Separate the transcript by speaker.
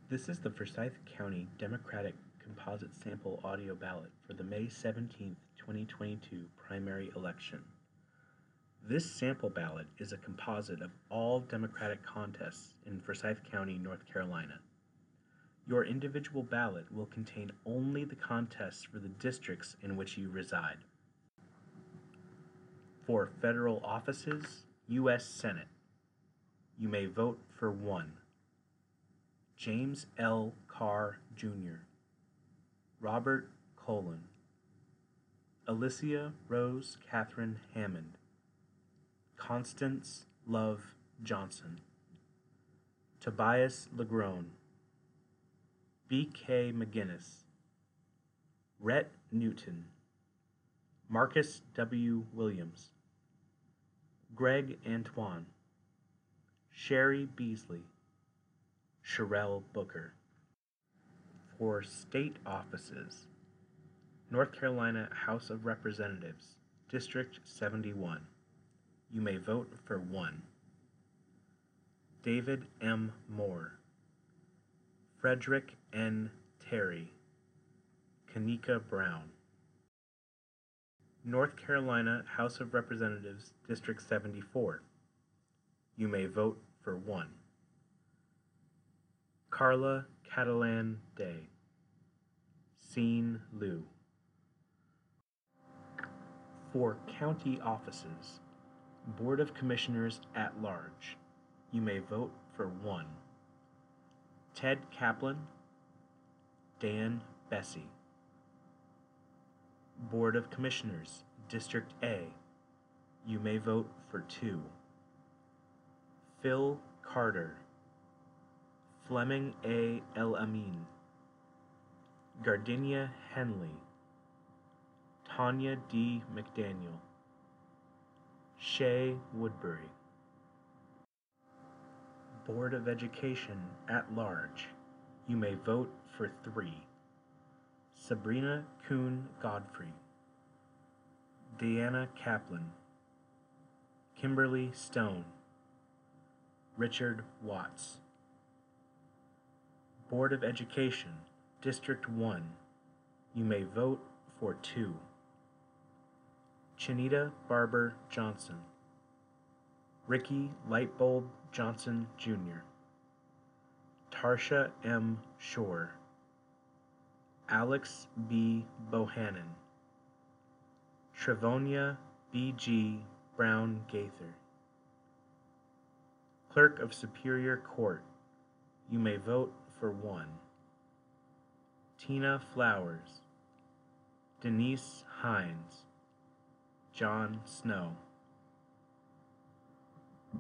Speaker 1: This is the Forsyth County Democratic Composite Sample Audio Ballot for the May 17, 2022 primary election. This sample ballot is a composite of all Democratic contests in Forsyth County, North Carolina. Your individual ballot will contain only the contests for the districts in which you reside. For federal offices, U.S. Senate, you may vote for 1. James L. Carr, Jr., Robert Colon, Alicia Rose Catherine Hammond, Constance Love Johnson, Tobias Lagrone, B.K. McGinnis, Rhett Newton, Marcus W. Williams, Greg Antoine, Sherry Beasley, Sherelle Booker. For state offices, North Carolina House of Representatives, District 71, you may vote for 1. David M. Moore, Frederick N. Terry, Kanika Brown. North Carolina House of Representatives, District 74, you may vote for 1. Carla Catalan Day, Sean Liu. For county offices, Board of Commissioners at Large, you may vote for 1. Ted Kaplan, Dan Bessie. Board of Commissioners, District A, you may vote for 2. Phil Carter, Fleming A. El Amin, Gardenia Henley, Tanya D. McDaniel, Shay Woodbury. Board of Education at Large, you may vote for 3. Sabrina Kuhn Godfrey, Deanna Kaplan, Kimberly Stone, Richard Watts. Board of Education, District 1, you may vote for 2. Chinita Barber Johnson, Ricky Lightbulb Johnson, Jr., Tarsha M. Shore, Alex B. Bohannon, Trevonia B. G. Brown Gaither. Clerk of Superior Court, you may vote for 1. Tina Flowers, Denise Hines, John Snow.